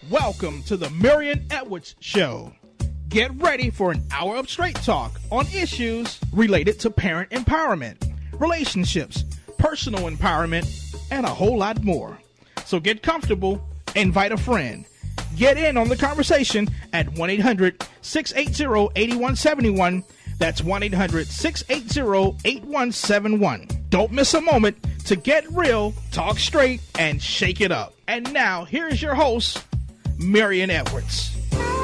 Welcome to the Marion Edwards Show. Get ready for an hour of straight talk on issues related to parent empowerment, relationships, personal empowerment, and a whole lot more. So get comfortable, invite a friend. Get in on the conversation at 1-800-680-8171. That's 1-800-680-8171. Don't miss a moment to get real, talk straight, and shake it up. And now, here's your host, Marion Edwards.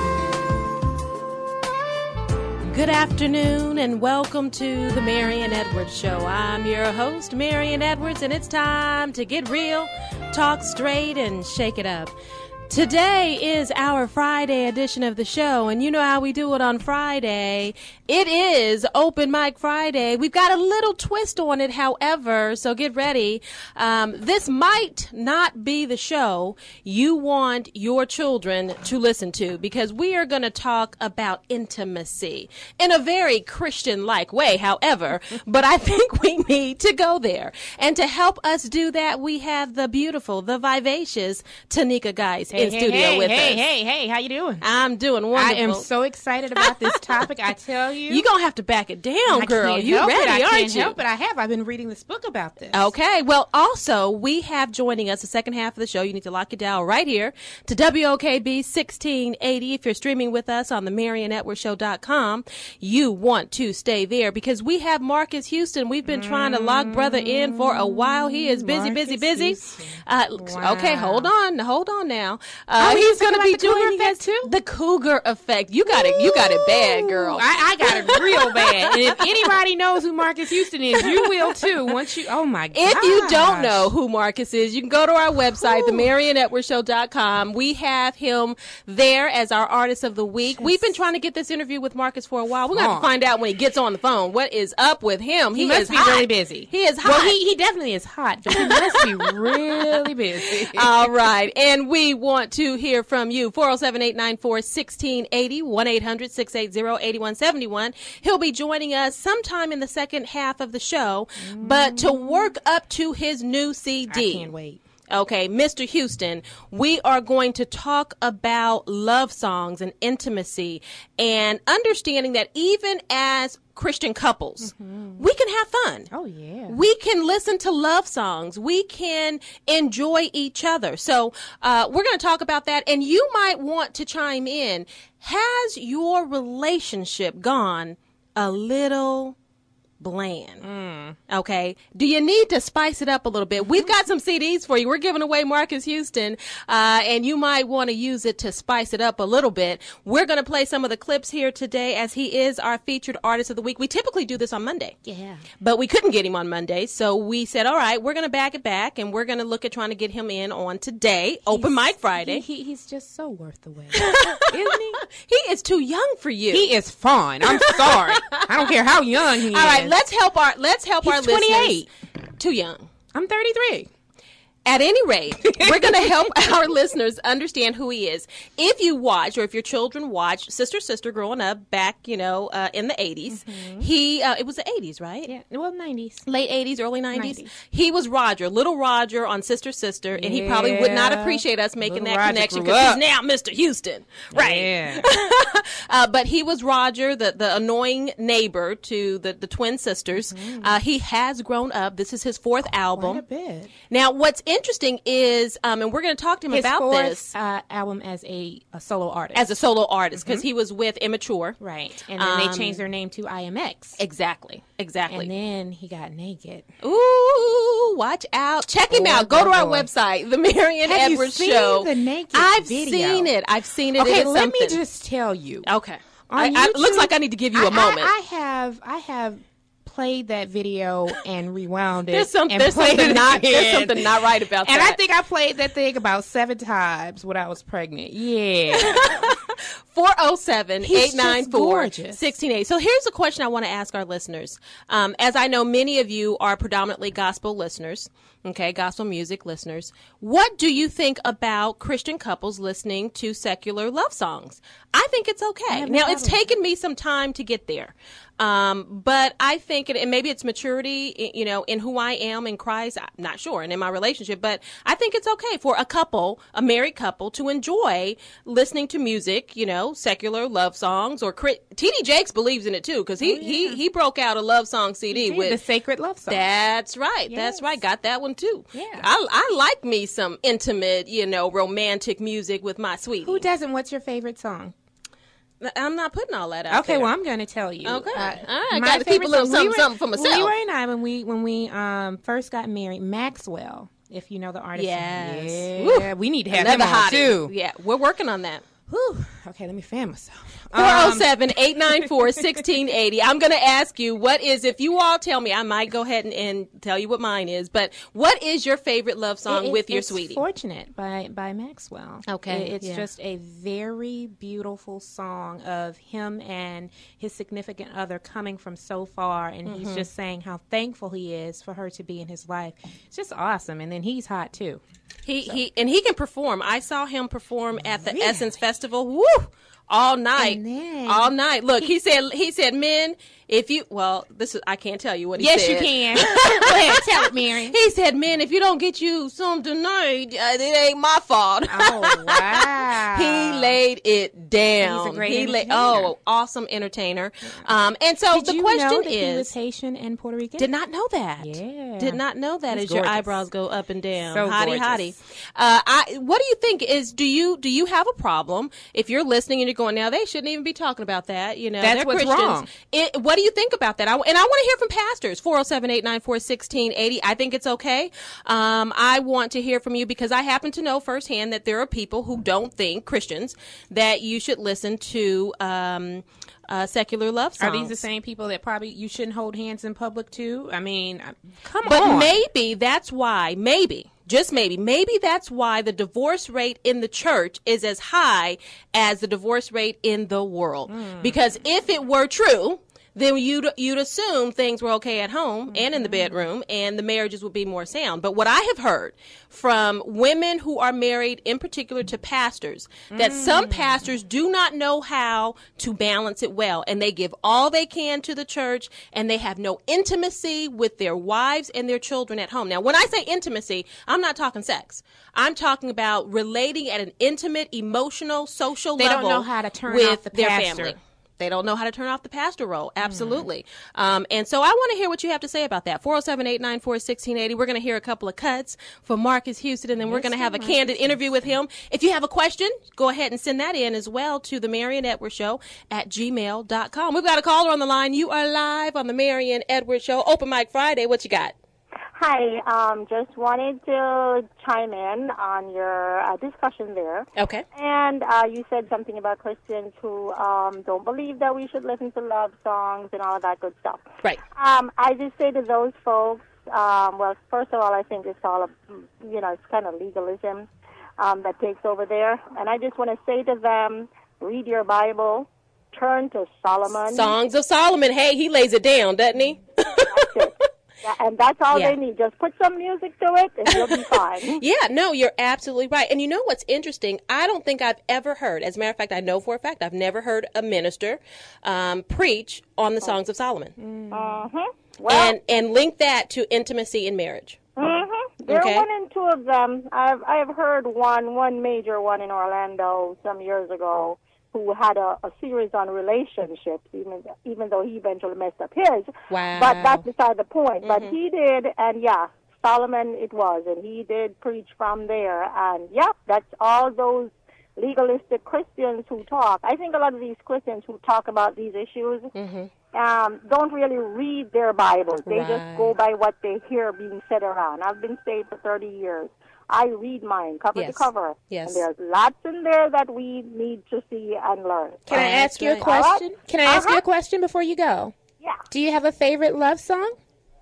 Good afternoon and welcome to the Marion Edwards Show. I'm your host, Marion Edwards, and it's time to get real, talk straight, and shake it up. Today is our Friday edition of the show, and you know how we do it on Friday. It is Open Mic Friday. We've got a little twist on it, however, so get ready. This might not be the show you want your children to listen to, because we are going to talk about intimacy in a very Christian-like way, however, but I think we need to go there. And to help us do that, we have the beautiful, the vivacious Tanika Geis in studio with us. Hey, how you doing? I'm doing wonderful. I am so excited about this topic, I tell you. You're going to have to back it down, girl. You ready, aren't you? I can't help it. I've been reading this book about this. Okay. Well, also, we have joining us the second half of the show. You need to lock it down right here to WOKB 1680. If you're streaming with us on the MarionEdwardsShow.com, you want to stay there because we have Marcus Houston. We've been trying to lock brother in for a while. He is busy. Wow. Okay, hold on now. He's going to be doing that too. The Cougar Effect. You got it bad, girl. I got it real bad. And if anybody knows who Marcus Houston is, you will too. Oh my God. If you don't know who Marcus is, you can go to our website, themarionedwardshow.com. We have him there as our artist of the week. We've been trying to get this interview with Marcus for a while. We're going to have to find out when he gets on the phone what is up with him. He must be really busy. He is hot. Well, he definitely is hot, but he must be really busy. All right. And we want to hear from you. 407-894-1680, 1-800-680-8171. He'll be joining us sometime in the second half of the show, but to work up to his new CD. I can't wait. Okay, Mr. Houston, we are going to talk about love songs and intimacy and understanding that even as Christian couples, we can have fun. Oh, yeah. We can listen to love songs. We can enjoy each other. So we're going to talk about that, and you might want to chime in. Has your relationship gone a little bland? Okay. Do you need to spice it up a little bit? We've got some CDs for you. We're giving away Marcus Houston, and you might want to use it to spice it up a little bit. We're going to play some of the clips here today as he is our featured artist of the week. We typically do this on Monday. Yeah. But we couldn't get him on Monday, so we said, all right, we're going to back it back, and we're going to look at trying to get him in on today, Open Mic Friday. He's just so worth the wait, isn't he? He is too young for you. He is fun. I'm sorry. I don't care how young he is. All right, let's help our He's listeners. 28. Too young. I'm 33. At any rate, we're going to help our listeners understand who he is. If you watch, or if your children watch Sister growing up back, in the 80s, it was the 80s, right? Yeah, well, 90s. Late 80s, early 90s. He was Roger, little Roger on Sister, and he probably would not appreciate us making little that Roger connection grew because up. he's now Mr. Houston. Right. Yeah. But he was Roger, the annoying neighbor to the twin sisters. He has grown up. This is his fourth album. Quite a bit. Now, what's interesting is, and we're going to talk to him about this. Album as a solo artist. As a solo artist, because he was with Immature. Right. And then they changed their name to IMX. Exactly. And then he got naked. Ooh, watch out. Check him out. Go to our website, The Marion Have Edwards you seen Show. the naked I've video? seen it. Okay, It is let me something. just tell you. Okay. On It looks YouTube, like I need to give you a moment. I have played that video and rewound it. There's something and played it not again. right about that. And I think I played that thing about 7 times when I was pregnant. Yeah. 407-894-1680. So here's a question I want to ask our listeners. As I know many of you are predominantly gospel listeners, okay, gospel music listeners, what do you think about Christian couples listening to secular love songs? I think it's okay. Now, it's taken me some time to get there. But I think, and maybe it's maturity, you know, in who I am in Christ, I'm not sure, and in my relationship, but I think it's okay for a couple, a married couple, to enjoy listening to music, you know, secular love songs, or T.D. Jakes believes in it too, because he broke out a love song CD with the Sacred Love Song. That's right. Yes. That's right. Got that one too. Yeah. I like me some intimate, you know, romantic music with my sweetie. Who doesn't? What's your favorite song? I'm not putting all that out Okay, there. well, I'm going to tell you. Okay. All right. My Got to keep a little something for myself. Leroy and I, when we first got married, Maxwell, if you know the artist. Yes. Yeah, we need to have him on, too. Yeah, we're working on that. Whew. Okay, let me fan myself. 407-894-1680. I'm going to ask you, what is, if you all tell me, I might go ahead and tell you what mine is, but what is your favorite love song with your sweetie? Fortunate by Maxwell. Okay. It's just a very beautiful song of him and his significant other coming from so far, and he's just saying how thankful he is for her to be in his life. It's just awesome, and then he's hot too. He can perform. I saw him perform at the Essence Festival. Woo! All night. All night. Look, he said, men, if you, I can't tell you what he said. Yes, you can. Go ahead, tell it, Mary. He said, men, if you don't get you some tonight, it ain't my fault. Oh, wow. He laid it down. He's a great entertainer. Awesome entertainer. And so the question is, he was Haitian and Puerto Rican? Did not know that. Yeah. Did not know that. He's As your gorgeous. eyebrows go up and down. So hottie. What do you think is, do you have a problem if you're listening and you're going, now they shouldn't even be talking about that, you know, that's they're what's Christians. wrong. What do you think about that? And I want to hear from pastors. 407-894-1680. I think it's okay. I want to hear from you because I happen to know firsthand that there are people who don't think, Christians, that you should listen to secular love songs. Are these the same people that probably you shouldn't hold hands in public too? I mean, come on. But maybe that's why, just maybe that's why the divorce rate in the church is as high as the divorce rate in the world. Because if it were true, then you'd assume things were okay at home and in the bedroom, and the marriages would be more sound. But what I have heard from women who are married, in particular to pastors, that some pastors do not know how to balance it well, and they give all they can to the church, and they have no intimacy with their wives and their children at home. Now, when I say intimacy, I'm not talking sex. I'm talking about relating at an intimate, emotional, social level. They don't know how to turn with off the their pastor. family. They don't know how to turn off the pastor role. Absolutely. And so I want to hear what you have to say about that. 407-894-1680. We're going to hear a couple of cuts from Marcus Houston, and then we're going to have a candid interview with him. If you have a question, go ahead and send that in as well to the Marian Edwards Show at gmail.com. We've got a caller on the line. You are live on the Marian Edwards Show. Open Mic Friday. What you got? Hi, just wanted to chime in on your discussion there. Okay. And you said something about Christians who don't believe that we should listen to love songs and all of that good stuff. Right. I just say to those folks, well, first of all, I think it's all, it's kind of legalism that takes over there. And I just want to say to them, read your Bible, turn to Solomon. Songs of Solomon. Hey, he lays it down, doesn't he? That's it. Yeah, and that's all they need. Just put some music to it, and you'll be fine. Yeah, no, you're absolutely right. And you know what's interesting? I don't think I've ever heard, as a matter of fact, I know for a fact, I've never heard a minister preach on the Songs of Solomon. Well, and link that to intimacy in marriage. There are 1 and 2 of them. I've heard one major one in Orlando some years ago, who had a series on relationships, even though he eventually messed up his. Wow. But that's beside the point. But he did, and Solomon it was, and he did preach from there. And, that's all those legalistic Christians who talk. I think a lot of these Christians who talk about these issues don't really read their Bibles. They just go by what they hear being said around. I've been saved for 30 years. I read mine cover to cover. Yes. And there's lots in there that we need to see and learn. Can I ask you a question? Can I ask you a question before you go? Yeah. Do you have a favorite love song?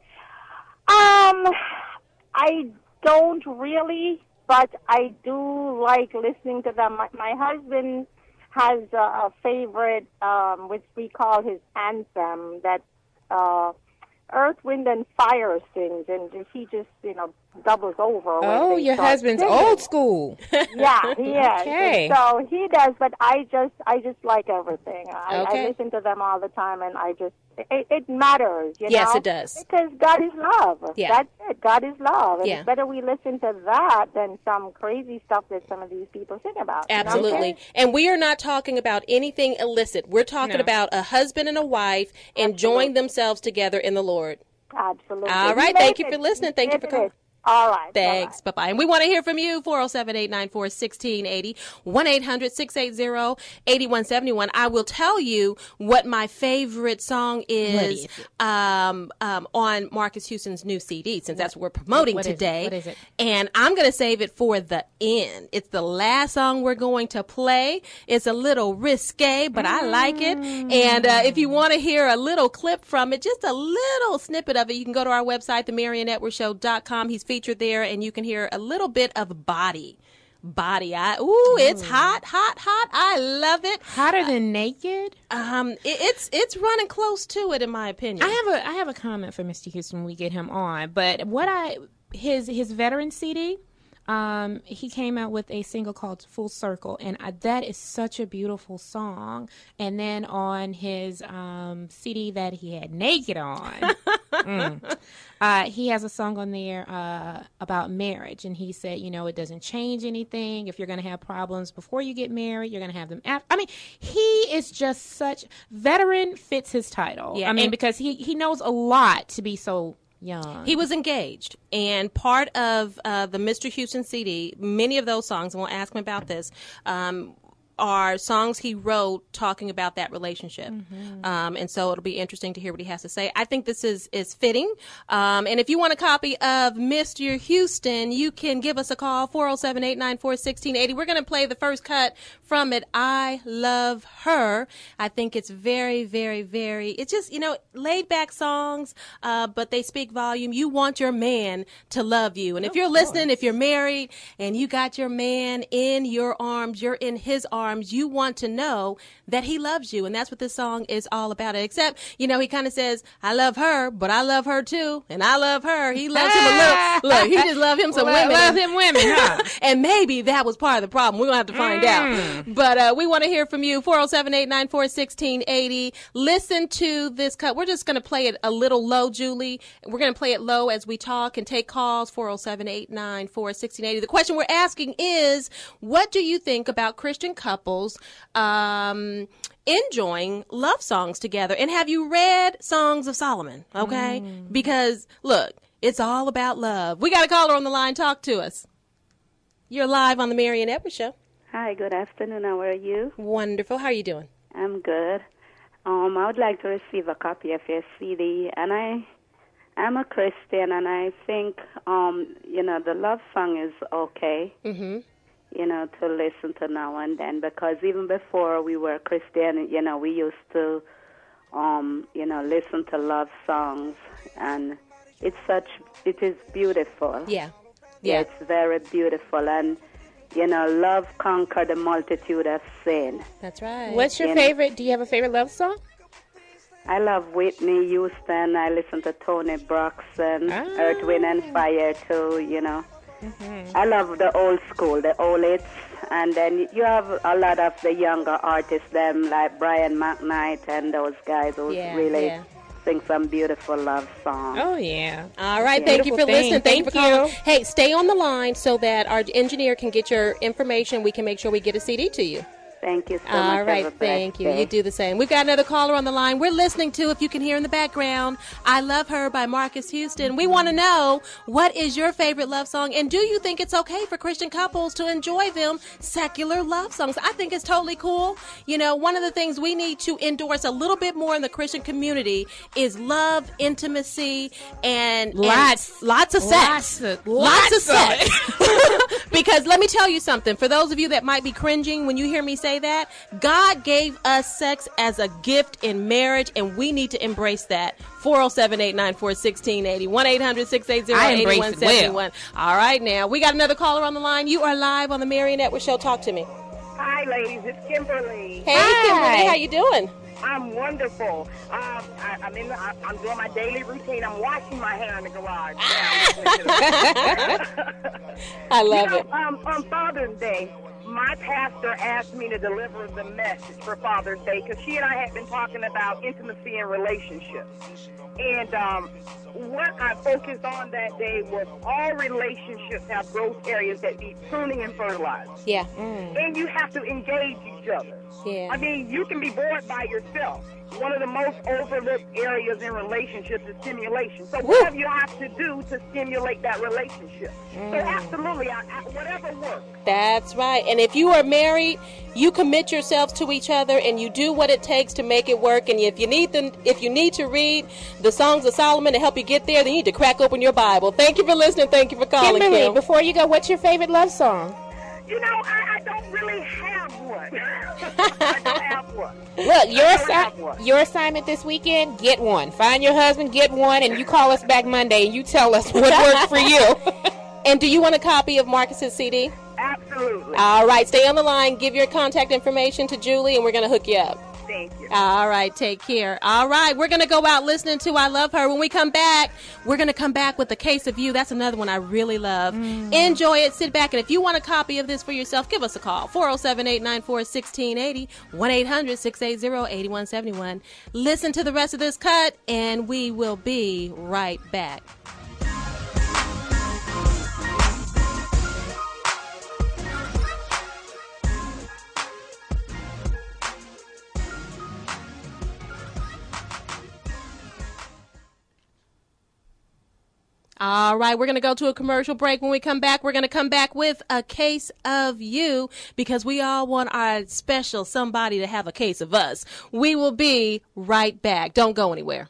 I don't really, but I do like listening to them. My husband has a favorite, which we call his anthem, that Earth, Wind, and Fire sings, and he just, doubles over. Oh, your husband's old school. Yeah, he is. Okay. So he does, but I just like everything. I listen to them all the time, and it matters, you know? Yes, it does. Because God is love. Yeah. That's it. God is love. And Yeah. it's better we listen to that than some crazy stuff that some of these people sing about. Absolutely. You know what I'm saying? And we are not talking about anything illicit. We're talking about a husband and a wife enjoying themselves together in the Lord. Absolutely. All right. Thank you for listening. Thank you for calling. All right. Thanks. Bye-bye. And we want to hear from you, 407-894-1680, 1-800-680-8171. I will tell you what my favorite song is on Marcus Houston's new CD, since that's what we're promoting today. What is it? And I'm going to save it for the end. It's the last song we're going to play. It's a little risque, but I like it. And if you want to hear a little clip from it, just a little snippet of it, you can go to our website, themarionetworkshow.com. He's featured there, and you can hear a little bit of Body. It's hot. I love it. Hotter than naked? It's running close to it, in my opinion. I have a comment for Mr. Houston when we get him on, but his veteran CD, he came out with a single called Full Circle, and that is such a beautiful song. And then on his CD that he had Naked on, he has a song on there about marriage, and he said, it doesn't change anything. If you're going to have problems before you get married, you're going to have them after. I mean, he is just such veteran fits his title. Yeah, because he knows a lot to be so young. He was engaged, and part of the Mr. Houston CD, many of those songs, and we'll ask him about this, are songs he wrote talking about that relationship. And so it'll be interesting to hear what he has to say. I think this is fitting. And if you want a copy of Mr. Houston, you can give us a call, 407-894-1680. We're going to play the first cut from it, I Love Her. I think it's very, very, very, it's just, laid back songs, but they speak volume. You want your man to love you. And if you're listening, if you're married and you got your man in your arms, you're in his arms, you want to know that he loves you. And that's what this song is all about. Except, he kind of says, I love her, but I love her too. And I love her. He loves him a little. Look, he just love him some women. Love him women, huh? And maybe that was part of the problem. We're going to have to find out. But we want to hear from you, 407-894-1680. Listen to this cut. We're just going to play it a little low, Julie. We're going to play it low as we talk and take calls, 407-894-1680. The question we're asking is, what do you think about Christian couples enjoying love songs together? And have you read Songs of Solomon? Okay? Because, look, it's all about love. We got a caller on the line. Talk to us. You're live on the Marian Edwards Show. Hi, good afternoon. How are you? Wonderful. How are you doing? I'm good. I would like to receive a copy of your CD, and I'm a Christian, and I think, the love song is okay. To listen to now and then, because even before we were Christian, we used to, listen to love songs, and it is beautiful. Yeah. It's very beautiful, and, love conquered the multitude of sin. That's right. What's your favorite? Do you have a favorite love song? I love Whitney Houston. I listen to Tony Braxton, Earth, Wind, and Fire, too, I love the old school, the old hits, and then you have a lot of the younger artists, them like Brian McKnight and those guys who really sing some beautiful love songs. Oh, yeah. All right, thank you for listening. Thank you for calling. Hey, stay on the line so that our engineer can get your information. We can make sure we get a CD to you. Thank you so much. All right, thank you. You do the same. We've got another caller on the line. We're listening to, if you can hear in the background, I Love Her by Marcus Houston. We want to know, what is your favorite love song? And do you think it's okay for Christian couples to enjoy them secular love songs? I think it's totally cool. One of the things we need to endorse a little bit more in the Christian community is love, intimacy, and lots of sex. Lots of sex. Because let me tell you something. For those of you that might be cringing when you hear me say that, God gave us sex as a gift in marriage, and we need to embrace that. 407-894-1680, 1-800-680-8171. All right, now we got another caller on the line. You are live on the Marian Edwards Show. Talk to me. Hi, ladies. It's Kimberly. Hey, Kimberly, how you doing? I'm wonderful. I'm doing my daily routine. I'm washing my hair in the garage. I love it. On Father's Day, my pastor asked me to deliver the message for Father's Day because she and I had been talking about intimacy and relationships. And what I focused on that day was all relationships have growth areas that need pruning and fertilizing. Yeah. And you have to engage each other. Yeah. I mean, you can be bored by yourself. One of the most overlooked areas in relationships is stimulation. So whatever you have to do to stimulate that relationship. So absolutely, whatever works. That's right. And if you are married, you commit yourselves to each other and you do what it takes to make it work. And if you need to read the Songs of Solomon to help you get there, then you need to crack open your Bible. Thank you for listening. Thank you for calling, Kimberly, Kim. before you go, what's your favorite love song? You know, I don't really have one. I don't have one. Look, your assignment this weekend, get one. Find your husband, get one, and you call us back Monday and you tell us what worked for you. And do you want a copy of Marcus's CD? Absolutely. All right, stay on the line. Give your contact information to Julie, and we're going to hook you up. Thank you. All right, take care. All right, we're going to go out listening to I Love Her. When we come back, we're going to come back with A Case of You. That's another one I really love. Enjoy it. Sit back. And if you want a copy of this for yourself, give us a call. 407-894-1680, 1-800-680-8171. Listen to the rest of this cut, and we will be right back. All right, we're going to go to a commercial break. When we come back, we're going to come back with A Case of You because we all want our special somebody to have a case of us. We will be right back. Don't go anywhere.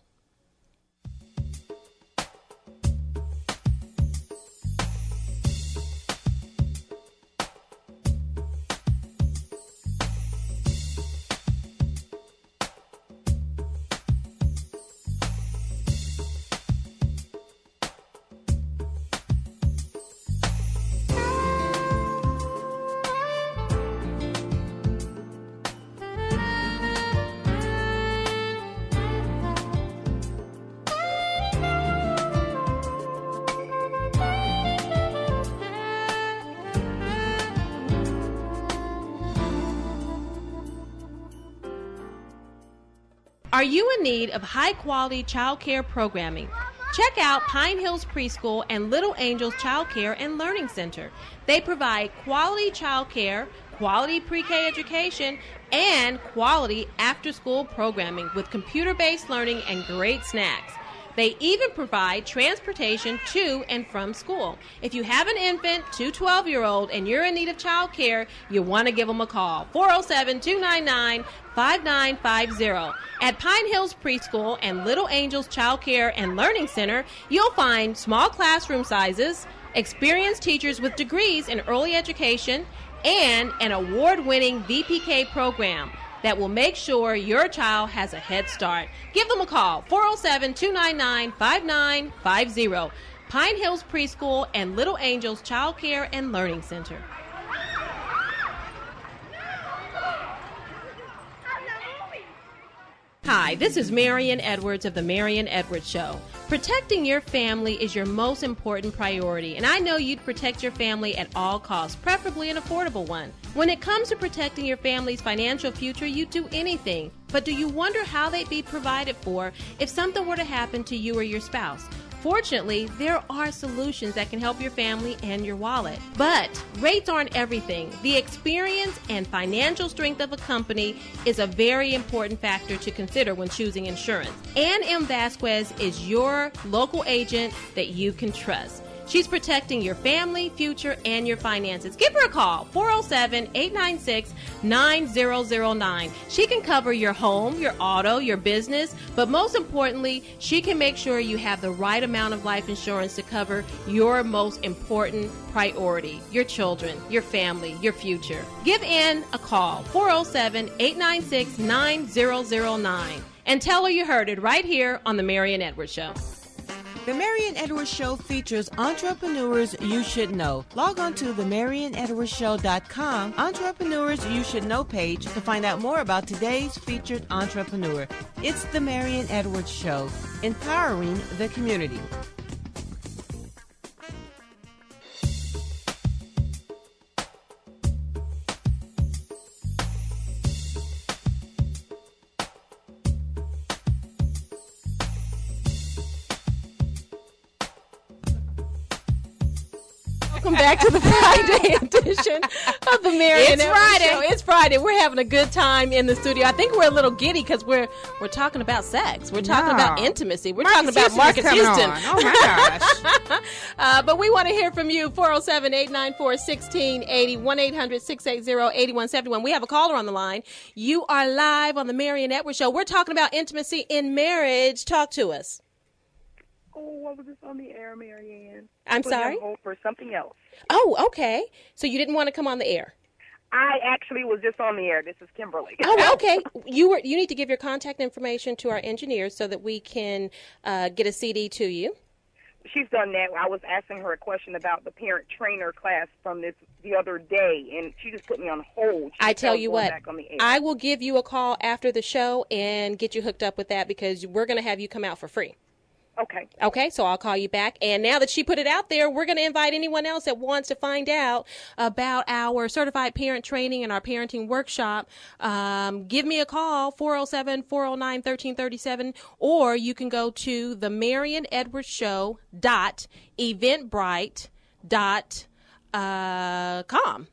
Are you in need of high-quality child care programming? Check out Pine Hills Preschool and Little Angels Child Care and Learning Center. They provide quality child care, quality pre-K education, and quality after-school programming with computer-based learning and great snacks. They even provide transportation to and from school. If you have an infant to 12-year-old and you're in need of child care, you want to give them a call. 407-299-5950. At Pine Hills Preschool and Little Angels Child Care and Learning Center, you'll find small classroom sizes, experienced teachers with degrees in early education, and an award-winning VPK program that will make sure your child has a head start. Give them a call, 407-299-5950. Pine Hills Preschool and Little Angels Child Care and Learning Center. Hi, this is Marian Edwards of The Marian Edwards Show. Protecting your family is your most important priority, and I know you'd protect your family at all costs, preferably an affordable one. When it comes to protecting your family's financial future, you'd do anything. But do you wonder how they'd be provided for if something were to happen to you or your spouse? Fortunately, there are solutions that can help your family and your wallet. But rates aren't everything. The experience and financial strength of a company is a very important factor to consider when choosing insurance. Ann M. Vasquez is your local agent that you can trust. She's protecting your family, future, and your finances. Give her a call, 407-896-9009. She can cover your home, your auto, your business, but most importantly, she can make sure you have the right amount of life insurance to cover your most important priority, your children, your family, your future. Give Ann a call, 407-896-9009, and tell her you heard it right here on The Marian Edwards Show. The Marian Edwards Show features entrepreneurs you should know. Log on to themarianedwardsshow.com, Entrepreneurs You Should Know page to find out more about today's featured entrepreneur. It's The Marian Edwards Show, empowering the community. Welcome back to the Friday edition of the Marian Edwards Show. It's Friday. We're having a good time in the studio. I think we're a little giddy because we're talking about sex. We're talking about intimacy. We're talking about Marcus Houston. Oh my gosh! But we want to hear from you. 407-894-1680, 1-800-680-8171. We have a caller on the line. You are live on the Marian Edwards Show. We're talking about intimacy in marriage. Talk to us. Oh, I was just on the air, Marianne. I'm sorry? For something else. Oh, okay. So you didn't want to come on the air? I actually was just on the air. This is Kimberly. Oh, okay. You need to give your contact information to our engineers so that we can get a CD to you. She's done that. I was asking her a question about the parent trainer class from the other day, and she just put me on hold. I tell you what, I will give you a call after the show and get you hooked up with that because we're going to have you come out for free. Okay. Okay, so I'll call you back. And now that she put it out there, we're going to invite anyone else that wants to find out about our certified parent training and our parenting workshop. Give me a call, 407-409-1337, or you can go to the MarianEdwardsShow.eventbrite.com.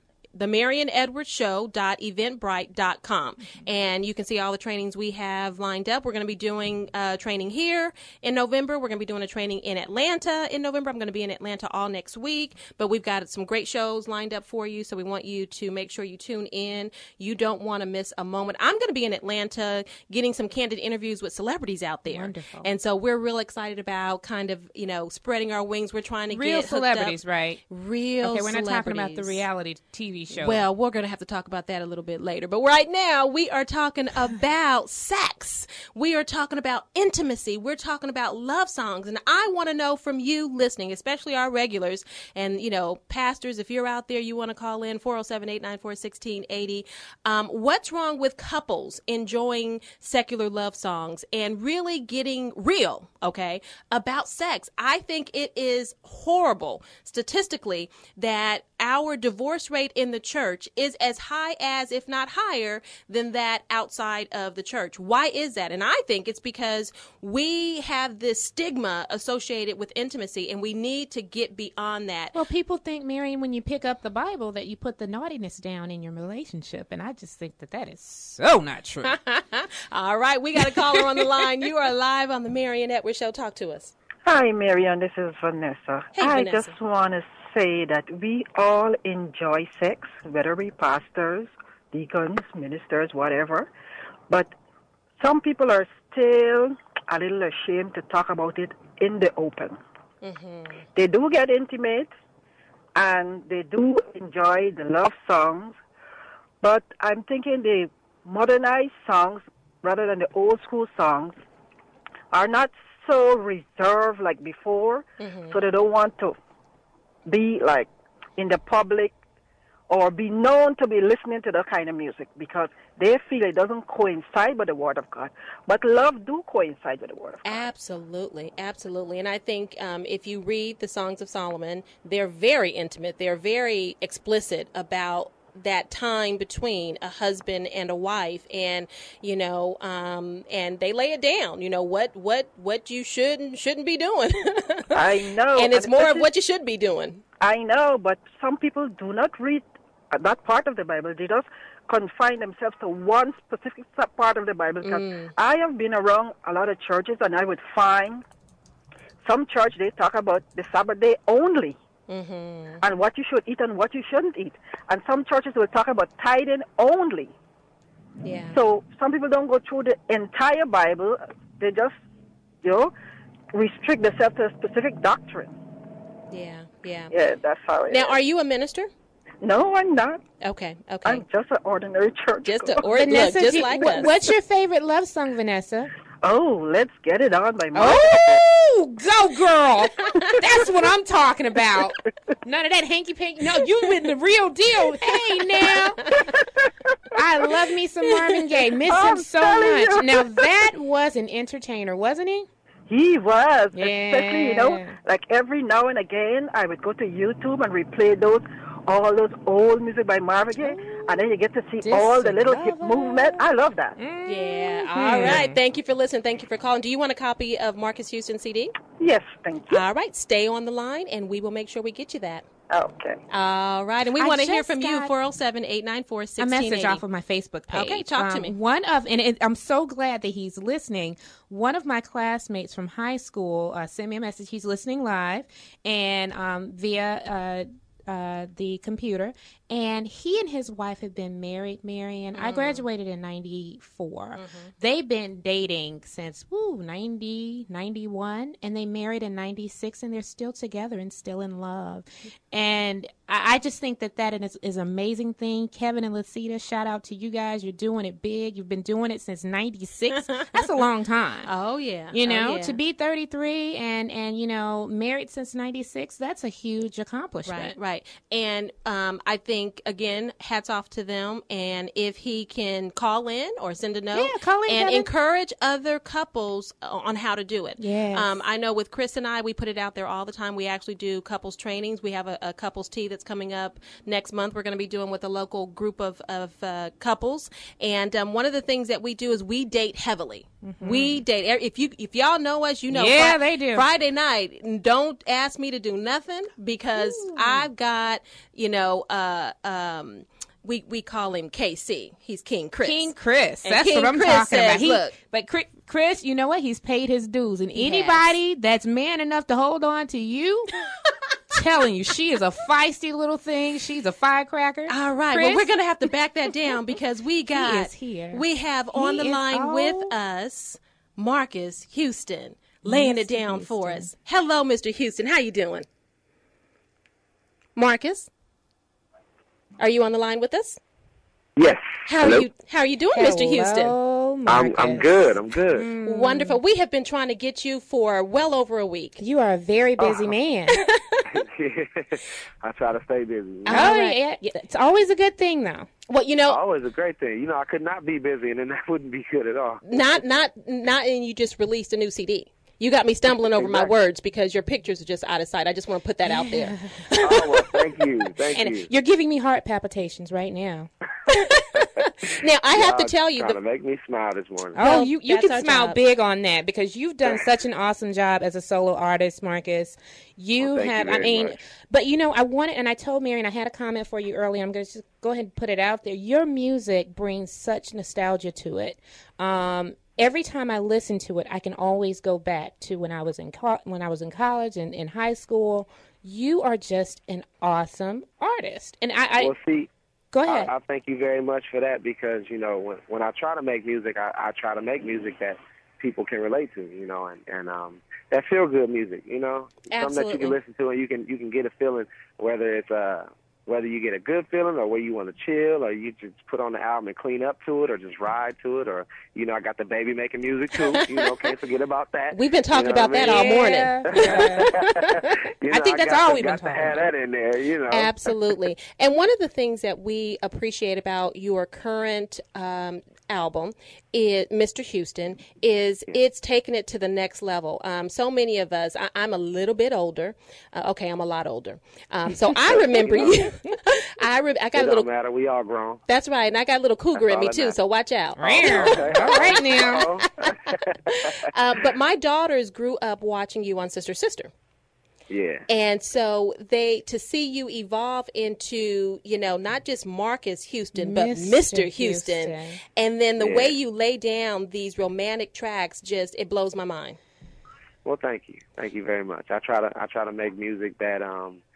TheMarianEdwardsShow.eventbrite.com. And you can see all the trainings we have lined up. We're going to be doing training here in November. We're going to be doing a training in Atlanta in November. I'm going to be in Atlanta all next week, but we've got some great shows lined up for you, so we want you to make sure you tune in. You don't want to miss a moment. I'm going to be in Atlanta getting some candid interviews with celebrities out there. Wonderful. And so we're real excited about kind of, spreading our wings. We're trying to Real get celebrities, hooked up. right? Real Okay, we're not talking about the celebrities. reality TV show. Well, we're going to have to talk about that a little bit later. But right now, we are talking about sex. We are talking about intimacy. We're talking about love songs. And I want to know from you listening, especially our regulars and, pastors, if you're out there, you want to call in 407-894-1680. What's wrong with couples enjoying secular love songs and really getting real, about sex? I think it is horrible statistically that our divorce rate in the church is as high as, if not higher, than that outside of the church. Why is that? And I think it's because we have this stigma associated with intimacy, and we need to get beyond that. Well, people think, Marian, when you pick up the Bible, that you put the naughtiness down in your relationship, and I just think that is so not true. All right, we got a caller on the line. You are live on the Marian Edwards Show. Talk to us. Hi, Marian. This is Vanessa. Hey, I Vanessa. just want to say that we all enjoy sex, whether we pastors, deacons, ministers, whatever. But some people are still a little ashamed to talk about it in the open. Mm-hmm. They do get intimate, and they do enjoy the love songs. But I'm thinking the modernized songs, rather than the old school songs, are not so reserved like before, so they don't want to be like in the public or be known to be listening to that kind of music because they feel it doesn't coincide with the Word of God. But love do coincide with the Word of God. Absolutely, absolutely. And I think if you read the Songs of Solomon, they're very intimate. They're very explicit about that time between a husband and a wife, and and they lay it down, what you should and shouldn't be doing. I know. And it's more of what you should be doing. I know, but some people do not read that part of the Bible. They just confine themselves to one specific part of the Bible. Because I have been around a lot of churches, and I would find some church, they talk about the Sabbath day only. Mm-hmm. And what you should eat and what you shouldn't eat. And some churches will talk about tithing only. Yeah. So some people don't go through the entire Bible. They just, restrict themselves to a specific doctrine. Yeah, yeah. Yeah, that's how it is. Now, are you a minister? No, I'm not. Okay. I'm just an ordinary church. Just Vanessa, just like us. What's your favorite love song, Vanessa? Oh, Let's Get It On by Mark. Oh, Ooh, go girl. That's what I'm talking about. None of that hanky-panky. No, you been the real deal. Hey, now. I love me some Marvin Gaye. Miss him so much. You. Now, that was an entertainer, wasn't he? He was, Yeah. especially, like every now and again, I would go to YouTube and replay all those old music by Marvin Gaye, and then you get to see all the little hip movement. I love that. Yeah. All right. Thank you for listening. Thank you for calling. Do you want a copy of Marcus Houston CD? Yes, thank you. All right. Stay on the line, and we will make sure we get you that. Okay. All right. And we I want to hear just from you, got 407-894-1680. a message off of my Facebook page. Okay, talk to me. I'm so glad that he's listening. One of my classmates from high school sent me a message. He's listening live and via the computer, and he and his wife have been married, Marion. I graduated in 94. They've been dating since 90, 91, and they married in 96, and they're still together and still in love. And I just think that is an amazing thing. Kevin and Lasita, shout out to you guys. You're doing it big. You've been doing it since 96. That's a long time. Oh, yeah. To be 33 and married since 96, that's a huge accomplishment. Right. And I think, again, hats off to them. And if he can call in or send a note call in, and Kevin. encourage other couples on how to do it. Yes. I know with Chris and I, we put it out there all the time. We actually do couples trainings. We have a couples tea that's coming up next month. We're going to be doing with a local group of couples. And one of the things that we do is we date heavily. We date. If y'all know us, you know. Yeah, they do. Friday night, don't ask me to do nothing because I've got, we call him KC. He's King Chris. King Chris. And That's King what I'm Chris talking says, about. look. But Chris, you know what? He's paid his dues. And He anybody that's man enough to hold on to you, telling you, she is a feisty little thing. She's a firecracker. All right. Chris? Well, we're going to have to back that down because we got, He is here. we have on the He is line with all- us Marcus Houston laying it Mr. down for Houston. us. Hello, Mr. Houston. How you doing? Marcus? Are you on the line with us? Yes. How are you doing, Mr. Houston? Hello, I'm Marcus. good. I'm good. Wonderful. We have been trying to get you for well over a week. You are a very busy man. I try to stay busy. Oh, yeah. It's always a good thing, though. Well, Always a great thing. I could not be busy, and then that wouldn't be good at all. not, and you just released a new CD. You got me stumbling over my words because your pictures are just out of sight. I just want to put that out there. Oh, well, thank you. Thank And you. you're giving me heart palpitations right now. Now, I have to tell you, trying to make me smile this morning. Oh, Well, you that's can our smile job. big on that because you've done such an awesome job as a solo artist, Marcus. You Well, thank have, you very much. but I wanted, and I told Marion, I had a comment for you earlier. I'm going to just go ahead and put it out there. Your music brings such nostalgia to it. Every time I listen to it, I can always go back to when I was in college and in high school. You are just an awesome artist, and Well, see, go ahead. I thank you very much for that because, when I try to make music, I try to make music that people can relate to, and that feel-good music, something that you Absolutely. can listen to and you can get a feeling, whether you get a good feeling or where you want to chill or you just put on the album and clean up to it or just ride to it or, I got the baby making music too, can't forget about that. we've been talking about that all Yeah, morning. yeah. I think that's all we've been got to talking have that in there, Absolutely. And one of the things that we appreciate about your current album, is Mr. Houston, is it's taken it to the next level. So many of us, I'm a little bit older. Okay, I'm a lot older. So I remember you. I got It a little. don't matter. We all grown. That's right, and I got a little cougar in all me that too. matters. So watch out. All right now. But my daughters grew up watching you on Sister Sister. Yeah. And so to see you evolve into, not just Marcus Houston, but Mr. Houston. And then the way you lay down these romantic tracks, it blows my mind. Well, thank you. Thank you very much. I try to make music that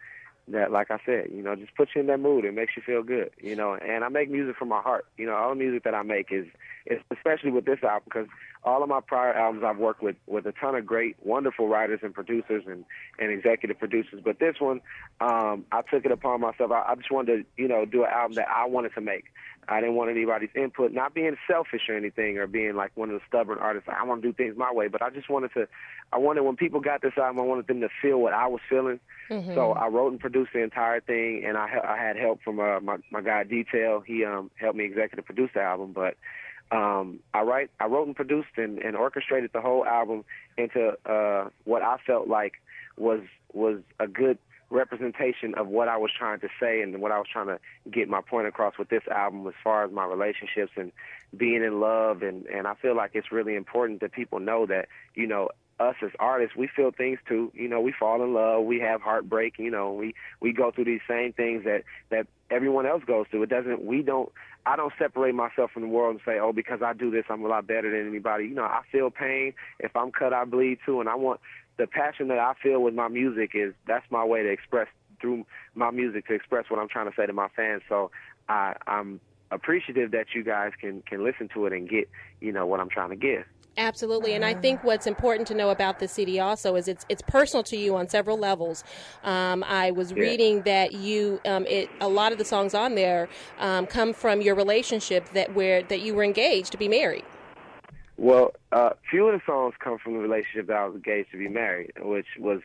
that, like I said, just puts you in that mood and makes you feel good, and I make music from my heart. All the music that I make is especially with this album, because all of my prior albums I've worked with a ton of great, wonderful writers and producers and executive producers. But this one, I took it upon myself. I just wanted to, do an album that I wanted to make. I didn't want anybody's input, not being selfish or anything or being like one of the stubborn artists. I want to do things my way, but I just wanted when people got this album, I wanted them to feel what I was feeling. Mm-hmm. So I wrote and produced the entire thing, and I had help from my guy Detail. He helped me executive produce the album, but I wrote and produced and orchestrated the whole album into what I felt like was a good representation of what I was trying to say and what I was trying to get my point across with this album as far as my relationships and being in love. And I feel like it's really important that people know that, us as artists, we feel things too. We fall in love, we have heartbreak, we go through these same things that everyone else goes through. I don't separate myself from the world and say, oh, because I do this, I'm a lot better than anybody. I feel pain. If I'm cut, I bleed too. And I want the passion that I feel with my music that's my way to express through my music, to express what I'm trying to say to my fans. So I'm appreciative that you guys can listen to it and get, what I'm trying to give. Absolutely, and I think what's important to know about this CD also is it's personal to you on several levels. I was reading that a lot of the songs on there come from your relationship that you were engaged to be married. Well, few of the songs come from the relationship that I was engaged to be married, which was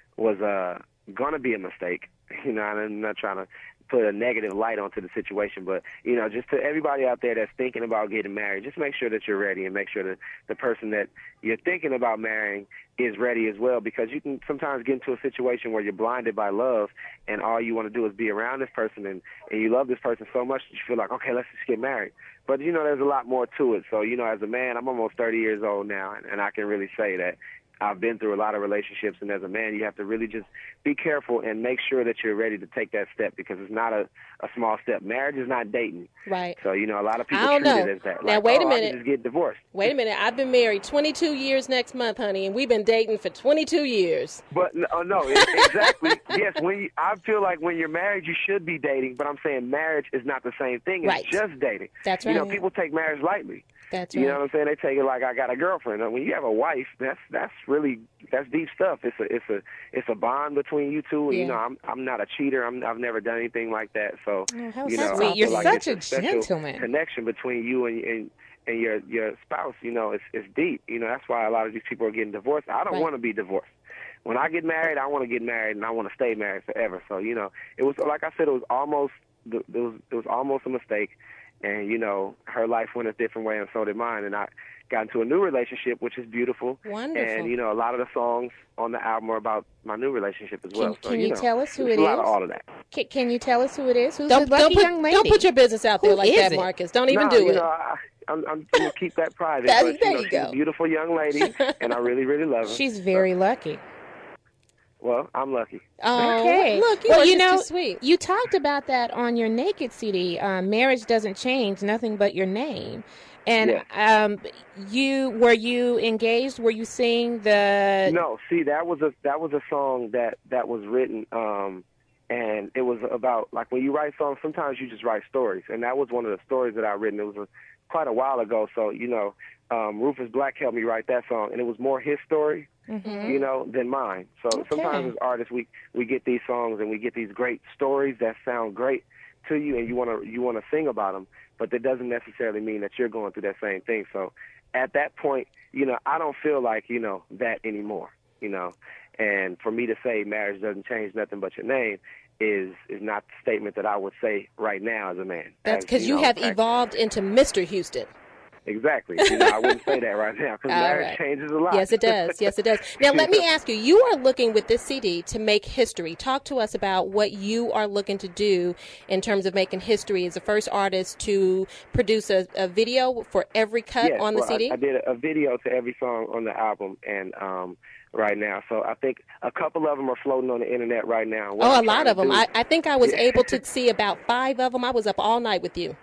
gonna be a mistake. I'm not trying to put a negative light onto the situation, but just to everybody out there that's thinking about getting married, just make sure that you're ready and make sure that the person that you're thinking about marrying is ready as well, because you can sometimes get into a situation where you're blinded by love and all you want to do is be around this person and you love this person so much that you feel like, okay, let's just get married. But there's a lot more to it. So as a man, I'm almost 30 years old now, and I can really say that I've been through a lot of relationships, and as a man, you have to really just be careful and make sure that you're ready to take that step, because it's not a small step. Marriage is not dating. Right. So, a lot of people treat it as that. Now, like, wait a minute. I can just get divorced. Wait a minute. I've been married 22 years next month, honey, and we've been dating for 22 years. But, no, exactly. Yes, I feel like when you're married, you should be dating, but I'm saying marriage is not the same thing as just dating. That's right. People take marriage lightly. That's right. You know what I'm saying? They take it like I got a girlfriend. When you have a wife, that's deep stuff. It's a bond between you two. And, I'm not a cheater. I've never done anything like that. So sweet. You're like such a gentleman. Connection between you and your spouse. It's deep. That's why a lot of these people are getting divorced. I don't want to be divorced. When I get married, I want to get married and I want to stay married forever. So it was, like I said, it was almost a mistake. And, her life went a different way, and so did mine. And I got into a new relationship, which is beautiful. Wonderful. And, a lot of the songs on the album are about my new relationship as well. Can you tell us who it is? A lot of all of that. Can you tell us who it is? Who's the lucky young lady? Don't put your business out there like that, Marcus. Don't even do it. I'm going to keep that private. There you she's go. a beautiful young lady, and I really, really love her. She's very lucky. Well, I'm lucky. Oh, okay. Look, you are just too sweet. You talked about that on your Naked CD. Marriage doesn't change, nothing but your name. And were you engaged? Were you singing the? No, see, that was a song that was written, and it was about, like, when you write songs, sometimes you just write stories, and that was one of the stories that I written. It was quite a while ago, so Rufus Black helped me write that song, and it was more his story. Mm-hmm. Than mine. So sometimes as artists, we get these songs and we get these great stories that sound great to you, and you want to sing about them, but that doesn't necessarily mean that you're going through that same thing. So at that point, I don't feel like that anymore. And for me to say marriage doesn't change nothing but your name is not the statement that I would say right now as a man. That's because you have evolved into Mr. Houston. Exactly. I wouldn't say that right now because marriage changes a lot. Yes, it does. Yes, it does. Now, let me ask you, you are looking with this CD to make history. Talk to us about what you are looking to do in terms of making history as the first artist to produce a video for every cut on the CD? I did a video to every song on the album, and right now. So I think a couple of them are floating on the internet right now. A lot of them. I think I was able to see about 5 of them. I was up all night with you.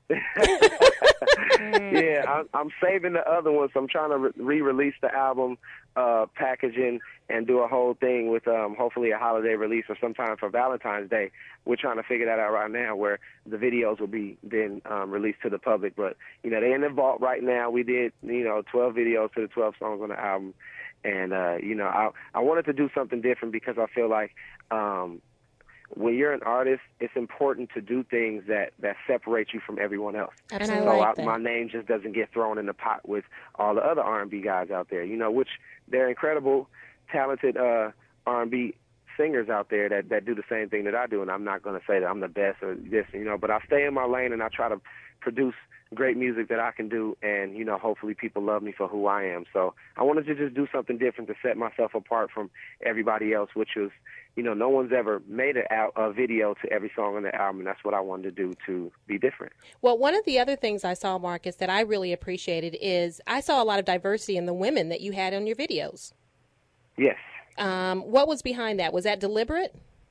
Yeah, I'm saving the other one, so I'm trying to re-release the album packaging and do a whole thing with hopefully a holiday release or sometime for Valentine's Day. We're trying to figure that out right now, where the videos will be then released to the public. But, you know, they're in the vault right now. We did, 12 videos to the 12 songs on the album. And, I wanted to do something different because I feel like when you're an artist, it's important to do things that separate you from everyone else. Absolutely. My name just doesn't get thrown in the pot with all the other R&B guys out there, which they're incredible, talented R&B singers out there that do the same thing that I do. And I'm not going to say that I'm the best or this, but I stay in my lane and I try to produce great music that I can do, and, hopefully people love me for who I am. So I wanted to just do something different to set myself apart from everybody else, which was, no one's ever made a video to every song on the album, and that's what I wanted to do to be different. Well, one of the other things I saw, Marcus, that I really appreciated is I saw a lot of diversity in the women that you had on your videos. Yes. What was behind that? Was that deliberate?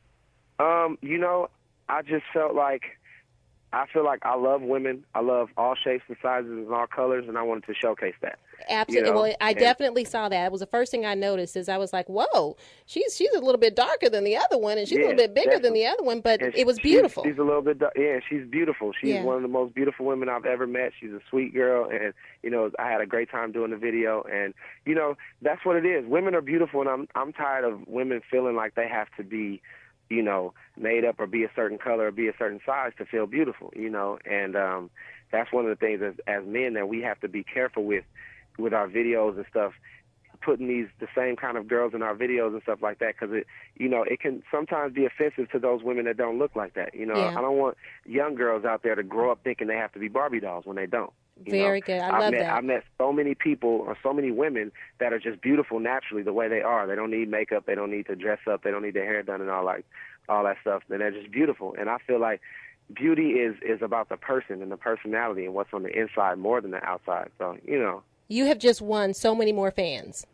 I just felt like I love women. I love all shapes and sizes and all colors, and I wanted to showcase that. Absolutely. Well, I definitely saw that. It was the first thing I noticed is I was like, whoa, she's a little bit darker than the other one, and she's a little bit bigger than the other one, but it was beautiful. She's a little bit she's beautiful. She's one of the most beautiful women I've ever met. She's a sweet girl, and, I had a great time doing the video, and, that's what it is. Women are beautiful, and I'm tired of women feeling like they have to be made up or be a certain color or be a certain size to feel beautiful, and that's one of the things as men that we have to be careful with our videos and stuff, putting the same kind of girls in our videos and stuff like that, because it can sometimes be offensive to those women that don't look like that. I don't want young girls out there to grow up thinking they have to be Barbie dolls when they don't. Very good. I love that. I've met so many people or so many women that are just beautiful naturally the way they are. They don't need makeup. They don't need to dress up. They don't need their hair done and all that stuff. And they're just beautiful. And I feel like beauty is about the person and the personality and what's on the inside more than the outside. So, You have just won so many more fans.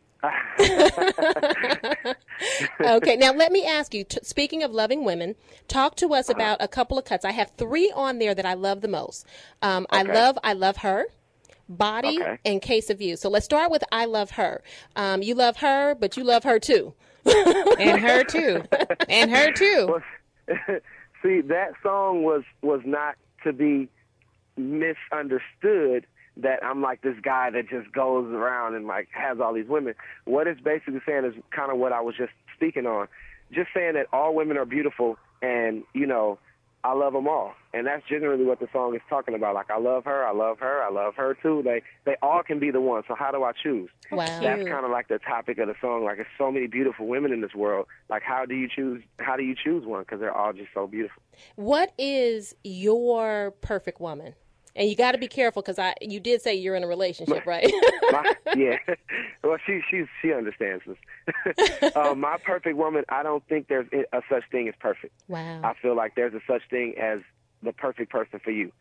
Okay, now let me ask you, speaking of loving women, talk to us about a couple of cuts. I have 3 on there that I love the most. Okay. I love Her, Body, and Case of You. So let's start with I Love Her. You love her, but you love her too. And her too. And her too. Well, see, that song was not to be misunderstood that I'm like this guy that just goes around and like has all these women. What it's basically saying is kind of what I was just speaking on. Just saying that all women are beautiful and, I love them all. And that's generally what the song is talking about. Like, I love her, I love her, I love her too. They all can be the one. So how do I choose? Wow. That's kind of like the topic of the song. Like, there's so many beautiful women in this world. Like, how do you choose one? Because they're all just so beautiful. What is your perfect woman? And you got to be careful because you did say you're in a relationship, right? Yeah. Well, she understands this. My perfect woman, I don't think there's a such thing as perfect. Wow. I feel like there's a such thing as the perfect person for you.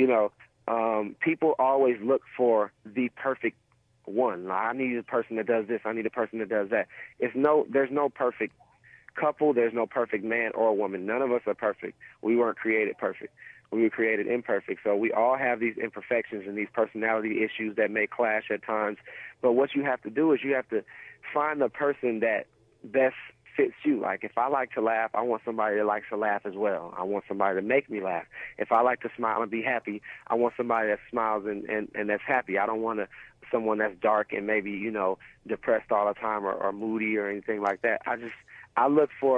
People always look for the perfect one. Like, I need a person that does this. I need a person that does that. There's no perfect couple. There's no perfect man or woman. None of us are perfect. We weren't created perfect. We were created imperfect. So we all have these imperfections and these personality issues that may clash at times. But what you have to do is you have to find the person that best fits you. Like, if I like to laugh, I want somebody that likes to laugh as well. I want somebody to make me laugh. If I like to smile and be happy, I want somebody that smiles and that's happy. I don't want someone that's dark and maybe, depressed all the time or moody or anything like that. I look for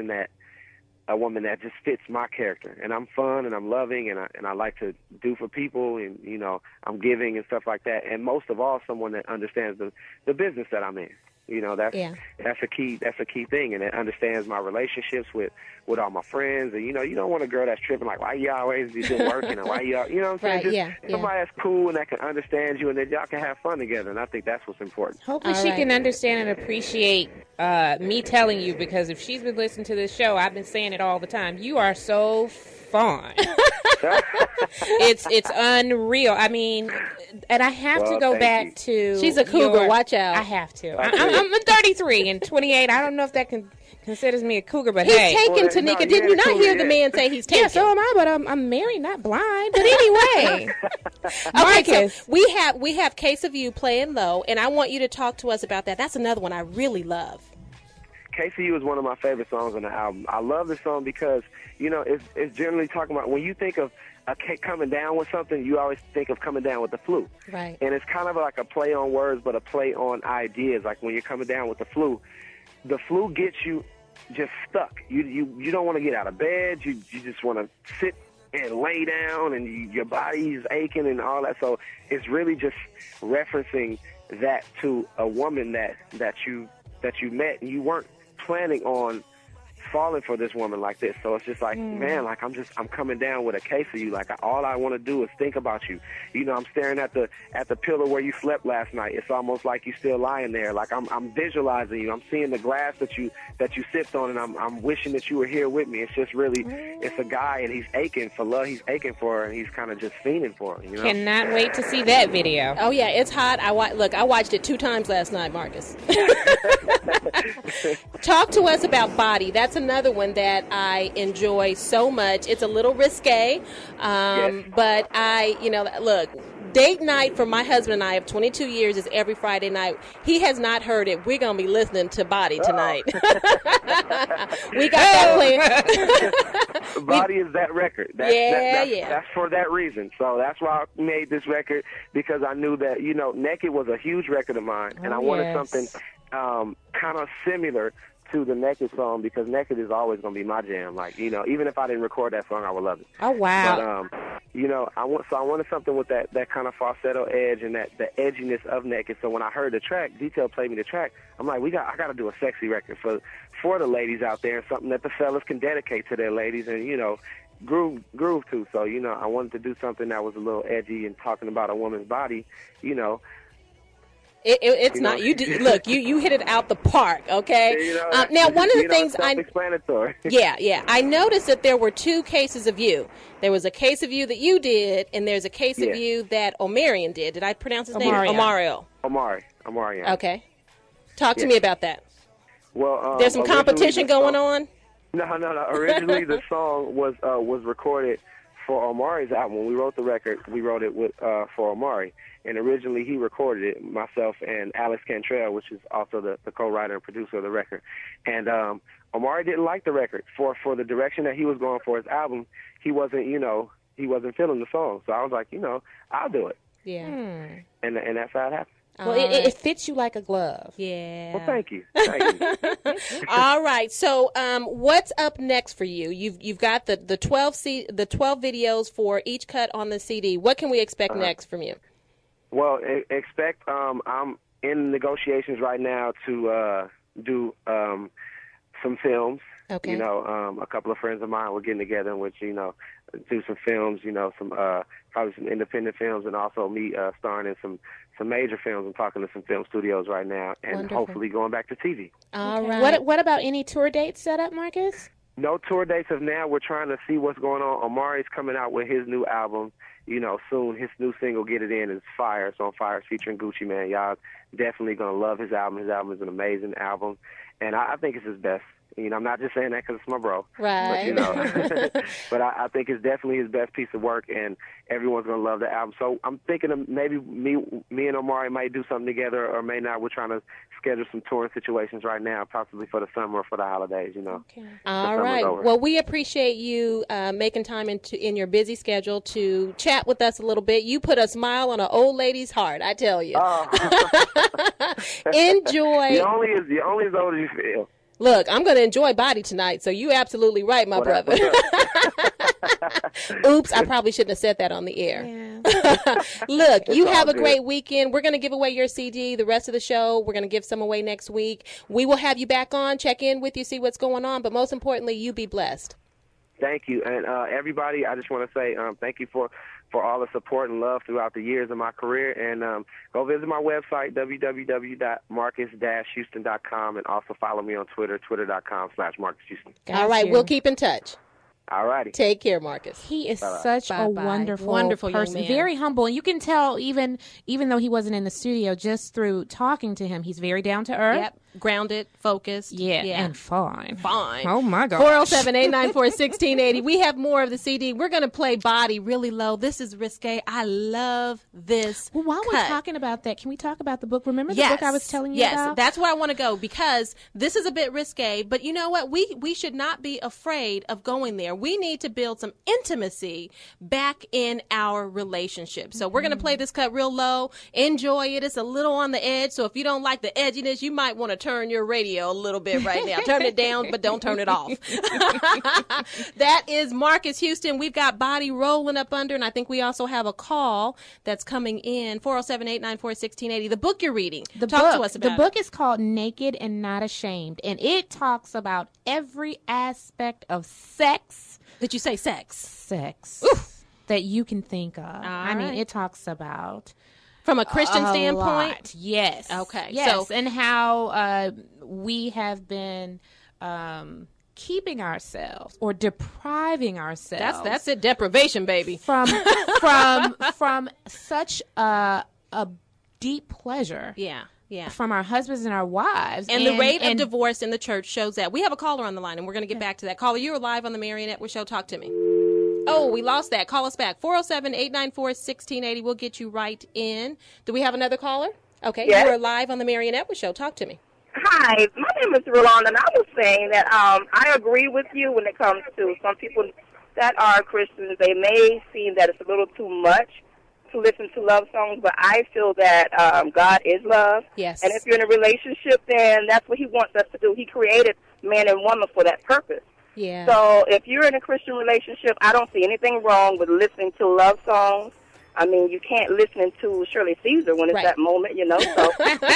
a woman that just fits my character, and I'm fun and I'm loving and I like to do for people and I'm giving and stuff like that, and most of all someone that understands the business that I'm in. That's a key thing, and it understands my relationships with all my friends. And you don't want a girl that's tripping like, why you always be doing working and why you what I'm saying? Right, somebody that's cool and that can understand you and that y'all can have fun together. And I think that's what's important. Hopefully she can understand and appreciate me telling you, because if she's been listening to this show, I've been saying it all the time. You are so fun. It's unreal. I mean, and I have to go back to. She's a cougar. Watch out. I have to. I'm 33 and 28. I don't know if that can considers me a cougar, but He's hey. taken, Tanika. no, Did you not cougar, hear the man say he's taken? Yeah, so am I, but I'm married, not blind. But anyway, Okay, Marcus. so we have Case of You playing low, and I want you to talk to us about that. That's another one I really love. KCU is one of my favorite songs on the album. I love this song because, it's generally talking about when you think of coming down with something, you always think of coming down with the flu. Right. And it's kind of like a play on words, but a play on ideas. Like when you're coming down with the flu gets you just stuck. You don't want to get out of bed. You just want to sit and lay down, and your body's aching and all that. So it's really just referencing that to a woman that you met, and you weren't planning on falling for this woman like this. So it's just like, man, like I'm coming down with a case of you. Like all I want to do is think about you. I'm staring at the pillow where you slept last night. It's almost like you're still lying there. Like I'm visualizing you. I'm seeing the glass that you sipped on, and I'm wishing that you were here with me. It's just really, it's a guy, and he's aching for love. He's aching for her, and he's kind of just fiending for her. Cannot wait to see that video. Oh yeah, it's hot. I watched it 2 times last night, Marcus. Talk to us about Body. That's another one that I enjoy so much. It's a little risque, Yes. but look, date night for my husband and I of 22 years is every Friday night. He has not heard it. We're going to be listening to Body tonight. We got that playing. Body is that record. That's Yeah. for that reason. So that's why I made this record, because I knew that, Naked was a huge record of mine, and I wanted something kind of similar to the Naked song, because Naked is always going to be my jam. Like, even if I didn't record that song, I would love it. Oh, wow. But, I wanted something with that kind of falsetto edge and the edginess of Naked. So when I heard the track, Detail played me the track, I'm like, I got to do a sexy record for the ladies out there, something that the fellas can dedicate to their ladies and, groove to. So, I wanted to do something that was a little edgy and talking about a woman's body, It's not. You did, look. You hit it out the park. Okay. Now, one of the things self-explanatory. Yeah. I noticed that there were 2 cases of you. There was a case of you that you did, and there's a case of you that Omarion did. Did I pronounce his name? Omarion. Omarion. Okay. Talk to me about that. Well, there's some competition going on. No. Originally, the song was recorded for Omari's album. When we wrote the record, we wrote it for Omari. And originally he recorded it, myself and Alex Cantrell, which is also the co-writer and producer of the record. And Omari didn't like the record. For the direction that he was going for his album, he wasn't feeling the song. So I was like, I'll do it. Yeah. And that's how it happened. Well, it fits you like a glove. Yeah. Well, thank you. All right. So, what's up next for you? You've got the 12 videos for each cut on the CD. What can we expect next from you? Well, expect I'm in negotiations right now to do some films. Okay. A couple of friends of mine were getting together, which do some films. Some probably some independent films, and also me starring in some major films. I'm talking to some film studios right now, and hopefully going back to TV. All right. What about any tour dates set up, Marcus? No tour dates of now. We're trying to see what's going on. Omari's coming out with his new album, soon. His new single, Get It In, is Fire. It's on Fire. It's featuring Gucci Mane. Y'all definitely going to love his album. His album is an amazing album, and I think it's his best. I'm not just saying that because it's my bro. Right. But, but I think it's definitely his best piece of work, and everyone's going to love the album. So I'm thinking of maybe me and Omari might do something together, or may not. We're trying to schedule some touring situations right now, possibly for the summer or for the holidays, Okay. All right. Well, we appreciate you making time in your busy schedule to chat with us a little bit. You put a smile on an old lady's heart, I tell you. Enjoy. You're only as old as you feel. Look, I'm going to enjoy Body tonight, so you absolutely right, my brother. Oops, I probably shouldn't have said that on the air. Yeah. Look, you have a great weekend. We're going to give away your CD the rest of the show. We're going to give some away next week. We will have you back on, check in with you, see what's going on, but most importantly, you be blessed. Thank you. And everybody, I just want to say thank you for all the support and love throughout the years of my career. And go visit my website, www.marcus-houston.com, and also follow me on Twitter, twitter.com/MarcusHouston. All right, we'll keep in touch. All righty. Take care, Marcus. He is Bye-bye. such a Bye-bye. wonderful young person, man. very humble, and you can tell even though he wasn't in the studio, just through talking to him, he's very down to earth. Yep. Grounded, focused. Yeah, and fine. Fine. Oh, my God. 407-894-1680. We have more of the CD. We're going to play Body really low. This is risque. I love this. Well, while cut. we're talking about that, can we talk about the book? Remember the Yes. book I was telling you yes. about? That's where I want to go, because this is a bit risque, but you know what? We should not be afraid of going there. We need to build some intimacy back in our relationship. So we're going to play this cut real low. Enjoy it. It's a little on the edge, so if you don't like the edginess, you might want to turn your radio a little bit right now. Turn it down, but don't turn it off. That is Marcus Houston. We've got Body rolling up under, and I think we also have a call that's coming in. 407-894-1680. The book you're reading. Talk to us about it. The book is called Naked and Not Ashamed, and it talks about every aspect of sex. Did you say sex? Sex. Oof. That you can think of. I mean, right. it talks about from a Christian standpoint. Lot. Yes. Okay. Yes, So, and how we have been keeping ourselves or depriving ourselves. that's it. Deprivation, baby. From such a deep pleasure. Yeah. Yeah. From our husbands and our wives. And the rate of divorce in the church shows that. We have a caller on the line, and we're going to get back to that. Caller, you are live on the Marian Edwards Show. Talk to me. Oh, we lost that. Call us back. 407-894-1680. We'll get you right in. Do we have another caller? Okay. Yes. You are live on the Marian Edwards Show. Talk to me. Hi, my name is Rolanda, and I was saying that I agree with you when it comes to some people that are Christians. They may seem that it's a little too much to listen to love songs, but I feel that God is love. Yes. And if you're in a relationship, then that's what he wants us to do. He created man and woman for that purpose. Yeah. So if you're in a Christian relationship, I don't see anything wrong with listening to love songs. I mean, you can't listen to Shirley Caesar when it's that moment, you know. So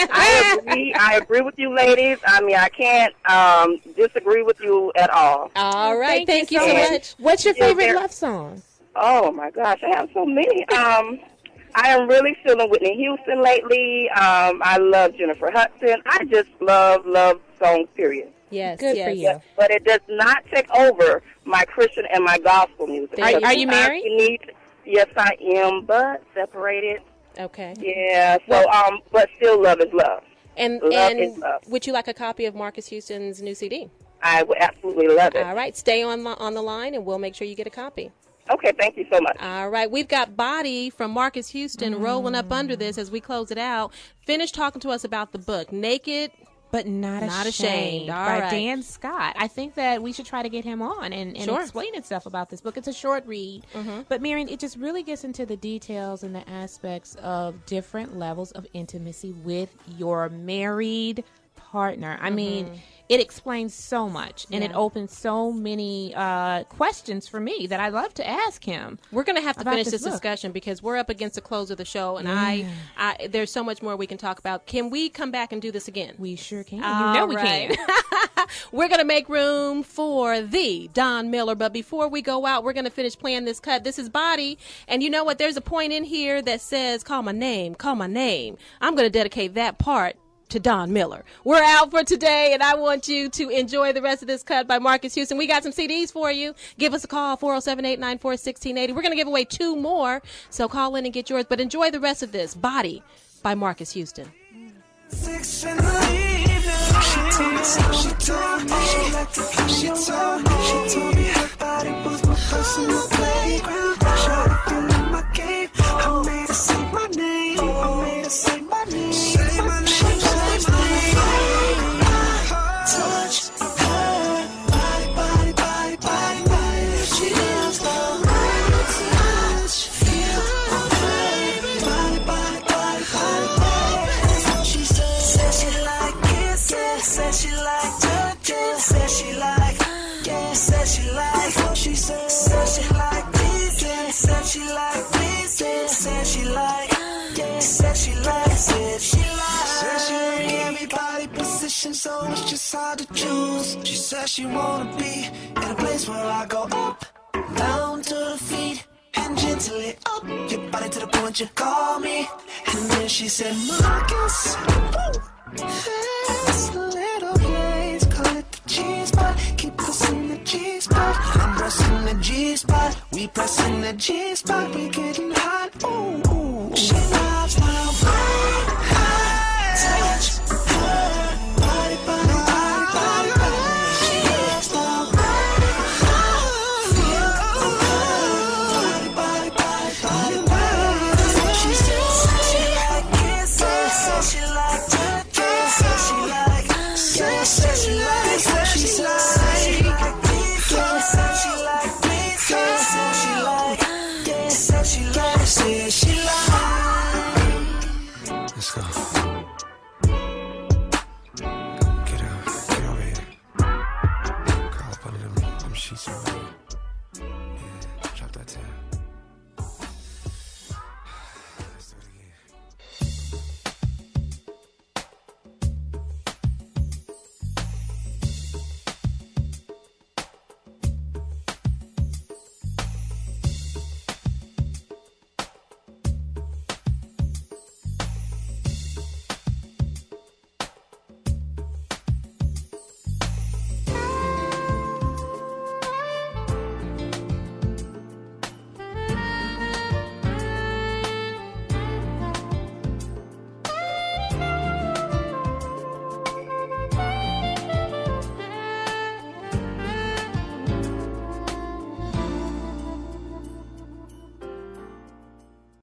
I agree with you, ladies. I mean, I can't disagree with you at all. All right. Thank you so much. What's your favorite love song? Oh, my gosh, I have so many. I am really feeling Whitney Houston lately. I love Jennifer Hudson. I just love songs, period. Yes, good for you. But it does not take over my Christian and my gospel music. Are you married? Yes, I am, but separated. Okay. Yeah, so, but still love is love. And love is love. Would you like a copy of Marcus Houston's new CD? I would absolutely love it. All right. Stay on the line, and we'll make sure you get a copy. Okay, thank you so much. All right. We've got Body from Marcus Houston rolling up under this as we close it out. Finish talking to us about the book, Naked but Not Ashamed All by right. Dan Scott. I think that we should try to get him on and explain stuff about this book. It's a short read, but Marian, it just really gets into the details and the aspects of different levels of intimacy with your married partner. I mean, it explains so much, and it opens so many questions for me that I'd love to ask him. We're going to have to finish this book. discussion because we're up against the close of the show, and I there's so much more we can talk about. Can we come back and do this again? We sure can. We can. We're going to make room for the Don Miller, but before we go out, we're going to finish playing this cut. This is Body, and you know what? There's a point in here that says, call my name, call my name. I'm going to dedicate that part to Don Miller. We're out for today, and I want you to enjoy the rest of this cut by Marcus Houston. We got some CDs for you. Give us a call, 407-894-1680. We're going to give away 2 more, so call in and get yours, but enjoy the rest of this. Body by Marcus Houston. 6 in the evening, she told me her body was my personal playground. Tried to fill in my game, I made her say my name, say my name, say my name. Touch her body, body. She loves the touch, feel her body. She said she like kisses, said she like touches, said she like, said she like. She said she like this, said she like this, said she like, said she like, said she like. Said she like every body position, so it's just hard to choose. She said she wanna be in a place where I go up, down to the feet, and gently up your body to the point you call me. And then she said, Marcus, it's a little place, call it the G spot, keep us in the G spot. I'm resting dress and the jeans pocket getting hot. Ooh, ooh. She loves my body, touch her body, body, body, body, body. She loves my body, feel body, body, body, body, body. That's what she said. She like kisses, said she like touches, said she like, yeah, said she like, said she like, said she like pizza, said she like pizza, said she like, yeah, said she like, said she like. Let's go.